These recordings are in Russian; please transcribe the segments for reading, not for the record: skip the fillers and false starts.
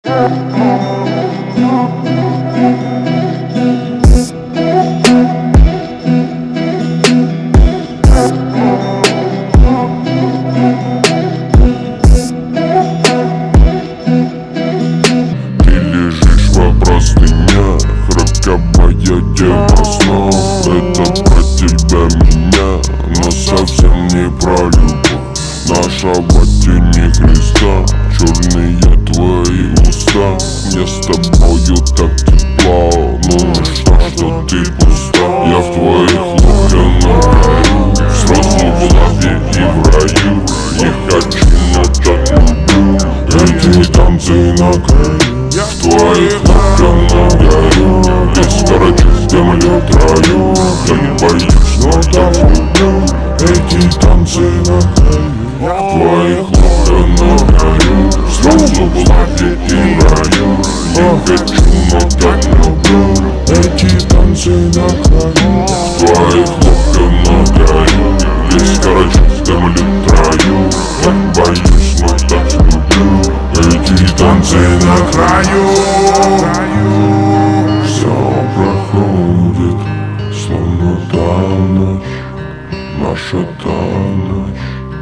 лежишь во простынях, роковая дева снов. Это про тебя меня, но совсем не про любовь. Нашего тени Христа, черные твои уста. Мне с тобою так тепло, ну что ты пуста. Я в твоих локонах горю, сразу в лаве и в раю. Не хочу, но так люблю эти танцы на краю. В твоих локонах горю, весь короче в землю трою. Так боюсь, но так люблю эти танцы на краю. В твоих локонах горю, сразу в лаве и в раю. Не хочу, но так люблю эти танцы на краю. В твоих локонах горю, весь короче в землю трою. Так боюсь, но так люблю эти танцы на краю. Все проходит, словно та ночь, наша та ночь.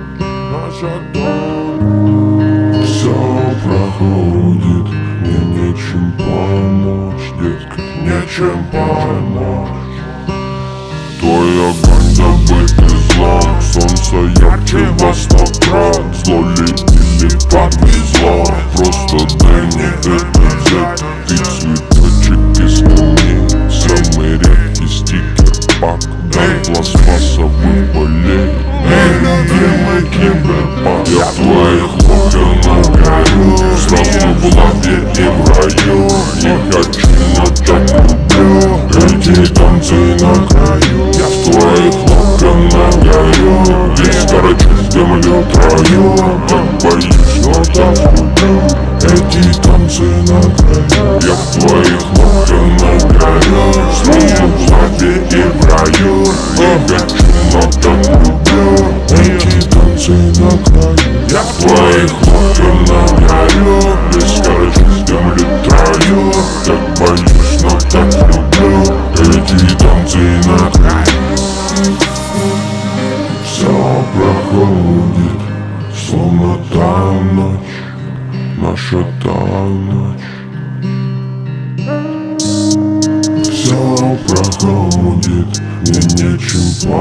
Все проходит, мне нечем помочь, детка, нечем помочь. Твой огонь забытый злом, солнце ярче во 100 крат. Зло ли или подвезло, просто дай мне это взять. Ты цветочек из луны, самый редкий стикер-пак. До пластмассовых полей, нелюбимый киберпанк. Я в твоих локонах горю, сразу в лаве и в раю. Не хочу, но так люблю эти танцы на краю. Я в твоих локонах горю, весь короче в землю трою. Так боюсь, но так люблю эти танцы на краю. Я в твоих локонах горю, сразу в лаве и в раю. Не хочу, но так люблю эти танцы на краю. Я в твоих локонах горю, весь короче в землю трою. Так боюсь, но так люблю эти танцы на краю. Все проходит, словно та ночь, наша та ночь. Все проходит, мне нечем помочь.